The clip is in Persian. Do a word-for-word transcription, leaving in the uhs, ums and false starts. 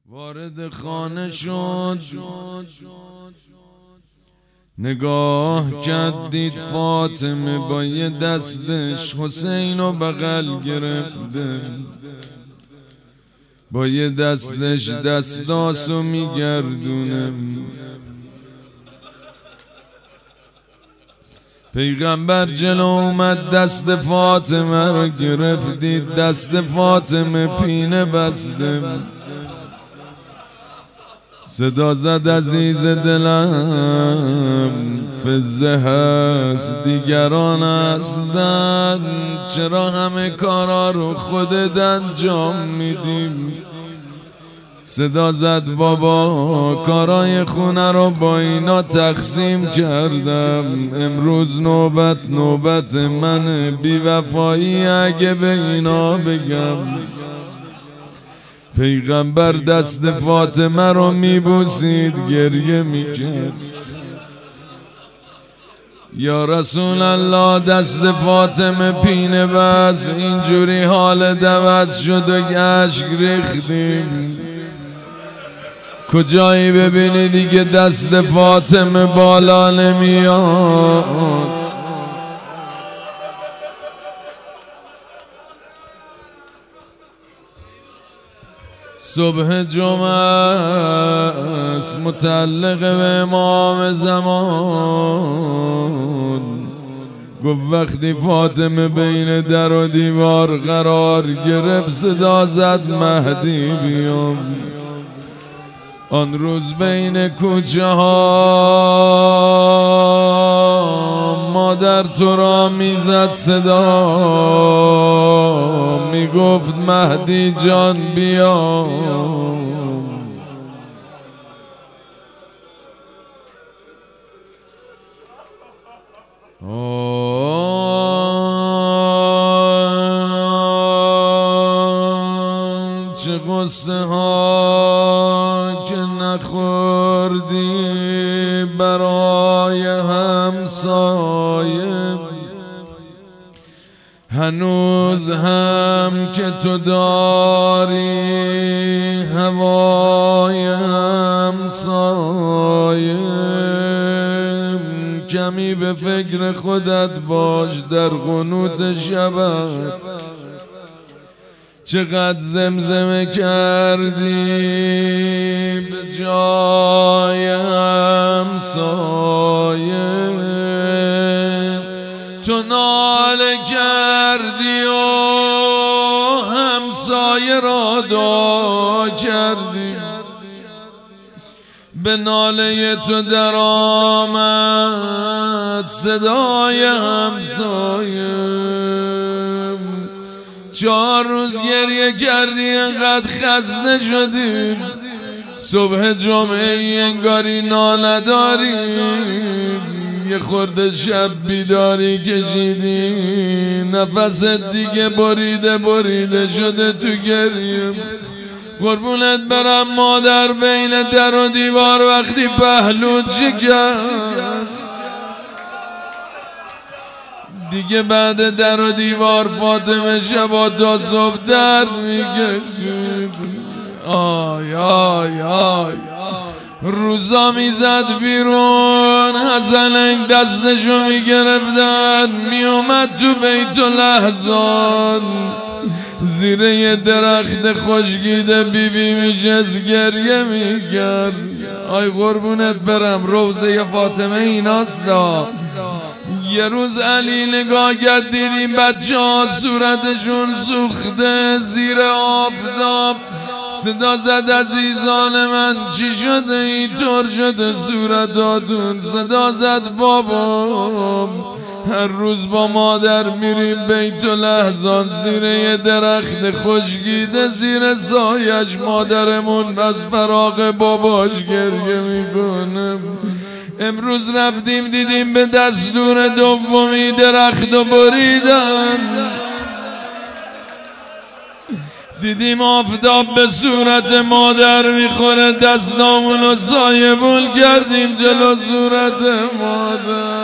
وارد خانه شد، نگاه کرد دید فاطمه با یه دستش حسین رو بغل گرفته، با یه دستش دستاسو میگردونه. پیغمبر جلو اومد دست فاطمه رو گرفت، دید دست فاطمه پینه بسته. صدا زد عزیز دلم فزه هست دیگران هستن، چرا همه کارا رو خودت انجام میدیم؟ صدا زد بابا کارای خونه رو با اینا تقسیم کردم، امروز نوبت نوبت من بی وفایی اگه به اینا بگم. پیغمبر دست فاطمه رو میبوسید گریه میکرد. یا رسول الله دست فاطمه پینه بس، اینجوری حال دوز شد و اشک ریختیم. کجایی ببینی دیگه دست فاطمه بالا نمیاد. صبح جمعه است متعلق به امام زمان، گفت وقتی فاطمه بین در و دیوار قرار گرفت صدا زد مهدی بیام. آن روز بین کوچه ها مادر تو را میزد صدا، میگفت مهدی جان بیا. چه قصه ها که نخوردی برای همسایه، هنوز هم که تو داری هوای همسایه. کمی به فکر خودت باش در قنوت شبت، چقدر زمزمه کردی به جای همسایه. تو ناله کردی و همسایه را دعا کردی، به ناله تو در آمد صدای همسایه. چهار روز گریه کردی انقدر خسته شدی، صبح جمعه ای انگاری نانداری، یه خورده شب بیداری کشیدی، نفست دیگه بریده بریده شده تو گریه. قربونت برم مادر بین در و دیوار وقتی پهلوت شکست، دیگه بعد در و دیوار فاطمه شبا تا صبح درد میکشید. آی آی آی روزا میزد بیرون، حسنک دستشو میگرفتن، میومد تو بیت لحظان، زیر یه درخت خوشگیده بیبی میشست گریه میکرد. آی قربونت برم روزه فاطمه ایناستا. یه روز علی نگاه کرد دیدیم بچه ها صورتشون سوخته زیر آفتاب، صدا زد عزیزان من چی شده اینطور شده صورتاتون؟ صدا زد بابا هر روز با مادر میریم بیت لحظان، زیر یه درخت خوشگیده زیر سایش مادرمون از فراق باباش گریه میکنه. امروز رفتیم دیدیم به دستور دومی درخت و بریدن، دیدیم آفتاب به صورت مادر میخوره، دستامونو سایه بول کردیم جلو صورت مادر.